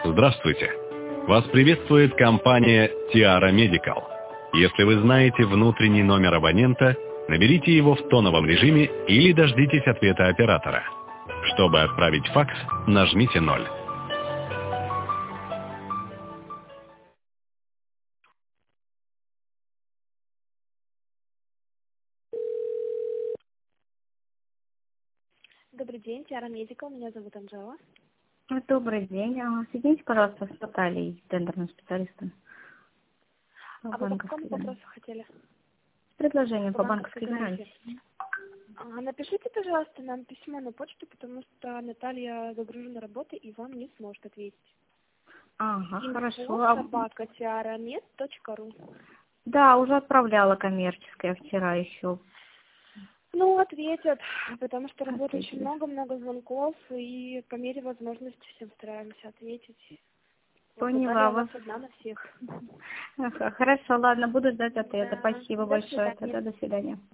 Здравствуйте! Вас приветствует компания Tiara Medical. Если вы знаете внутренний номер абонента, наберите его в тоновом режиме или дождитесь ответа оператора. Чтобы отправить факс, нажмите 0. Добрый день, Tiara Medical, меня зовут Анжела. Добрый день. Соедините, пожалуйста, с Натальей, тендерным специалистом. А вы по какому вопросу хотели? Предложение по банковской гарантии. Напишите, пожалуйста, нам письмо на почту, потому что Наталья загружена работой и вам не сможет ответить. Ага, хорошо. info@tiaramed.ru. Да, уже отправляла коммерческое вчера еще. Ну, ответят, потому что работы Ответили. очень много звонков, и по мере возможности всем стараемся ответить. Поняла Вот, вас. одна на всех. Хорошо, ладно, буду ждать ответа. Да, Спасибо до большое. свидания. Тогда до свидания.